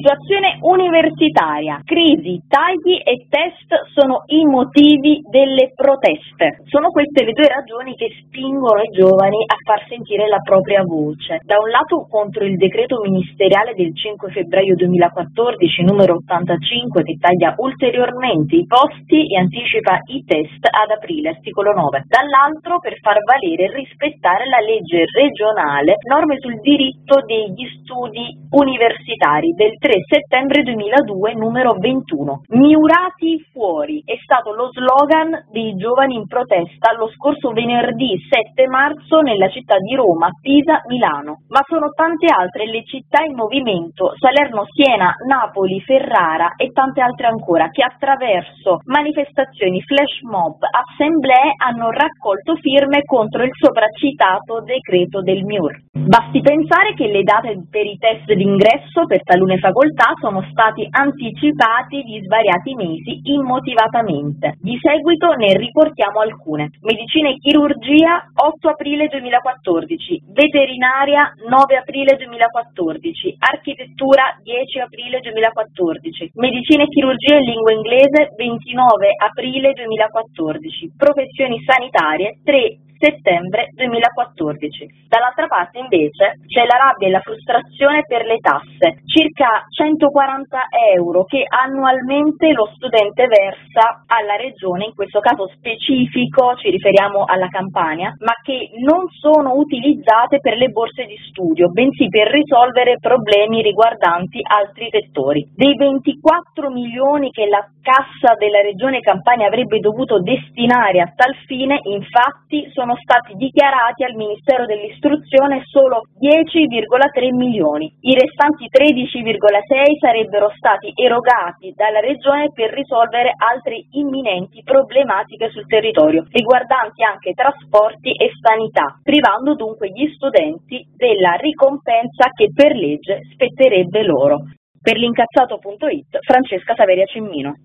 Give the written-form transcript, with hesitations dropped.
Situazione universitaria, crisi, tagli e test sono i motivi delle proteste. Sono queste le due ragioni che spingono i giovani a far sentire la propria voce. Da un lato contro il decreto ministeriale del 5 febbraio 2014 numero 85 che taglia ulteriormente i posti e anticipa i test ad aprile, articolo 9. Dall'altro per far valere e rispettare la legge regionale, norme sul diritto degli studi universitari del 3 settembre 2002 numero 21. Miurati fuori è stato lo slogan dei giovani in protesta lo scorso venerdì 7 marzo nella città di Roma, Pisa, Milano. Ma sono tante altre le città in movimento, Salerno, Siena, Napoli, Ferrara e tante altre ancora, che attraverso manifestazioni, flash mob, assemblee hanno raccolto firme contro il sopracitato decreto del MIUR. Basti pensare che le date per i test d'ingresso per talune facoltà sono stati anticipati di svariati mesi immotivatamente. Di seguito ne riportiamo alcune. Medicina e chirurgia 8 aprile 2014, veterinaria 9 aprile 2014, architettura 10 aprile 2014, medicina e chirurgia in lingua inglese 29 aprile 2014, professioni sanitarie 3 settembre 2014. Dall'altra parte invece c'è la rabbia e la frustrazione per le tasse, circa 140 euro che annualmente lo studente versa alla regione, in questo caso specifico ci riferiamo alla Campania, ma che non sono utilizzate per le borse di studio, bensì per risolvere problemi riguardanti altri settori. Dei 24 milioni che la cassa della regione Campania avrebbe dovuto destinare a tal fine, infatti, sono stati dichiarati al Ministero dell'Istruzione solo 10,3 milioni. I restanti 13,6 sarebbero stati erogati dalla regione per risolvere altre imminenti problematiche sul territorio, riguardanti anche trasporti e sanità, privando dunque gli studenti della ricompensa che per legge spetterebbe loro. Per l'incazzato.it, Francesca Saveria Cemmino.